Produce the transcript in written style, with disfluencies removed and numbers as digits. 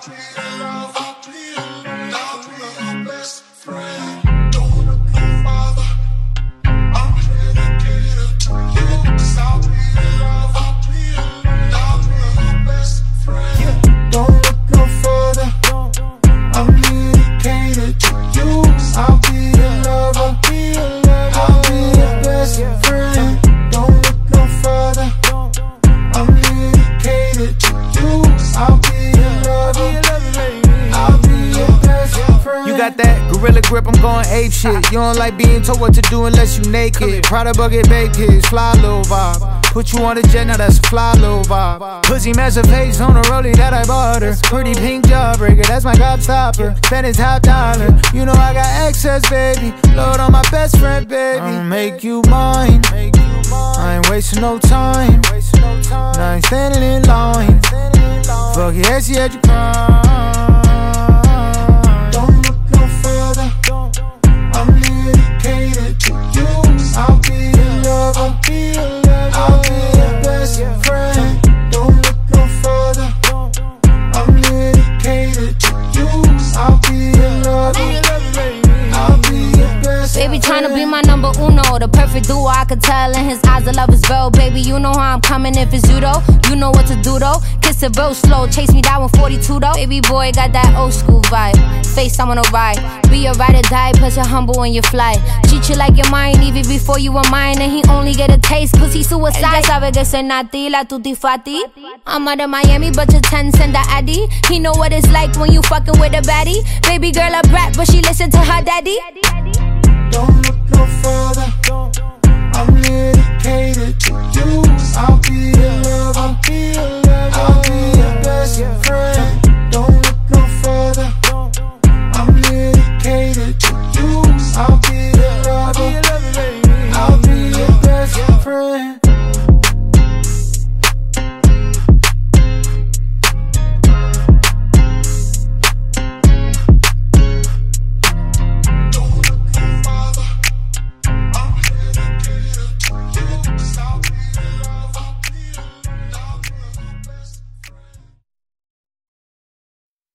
be your love, I'll be your best friend. Don't look no farther. I'm dedicated to you. 'Cause I'll be your love, I'll be your best friend. Don't look no further. I'm dedicated to you. 'Cause I'll be your love, I'll be your best friend. Don't look no further. I'm dedicated to you. 'Cause I'll be your love, I'll be your best friend. You got that gorilla grip, I'm going ape shit. You don't like being told what to do unless you naked. Prada bucket baked kids, fly little vibe. Put you on a jet, now that's a fly little vibe. Pussy massive face on a rollie that I bought her. Pretty pink jawbreaker, that's my gobstopper. Spend it top dollar, you know I got excess, baby. Load on my best friend, baby. I'ma make you mine. I ain't wasting no time. Now I ain't standing in line. Fuck it, as you had your crime. Don't look no further. I'm dedicated to you. 'Cause I'll be your love, I'll be your best friend. Don't look no further. I'm dedicated to you. 'Cause I'll be your love, I'll be your best Baby friend. tryna be my number uno, the perfect duo. I could tell in his eyes the love is real. Baby, you know how I'm coming if it's you though. You know what to do though. Kiss it real slow, chase me down with 42 though. Baby boy got that old school vibe. Face I'm on a ride. Be a ride or die, plus you're humble when you fly. Treat you like you're mine even before you were mine. And he only get a taste cause he suicide. Él ya sabe que soy nati, la tutti fati. I'm out of Miami but your 10 send the Addy. He know what it's like when you fucking with a baddie. Baby girl a brat but she listen to her daddy. Don't look no further. I'm dedicated to you. 'Cause I'll be your love, I'll be your best friend. Don't look no further. I'm dedicated to you. 'Cause I'll be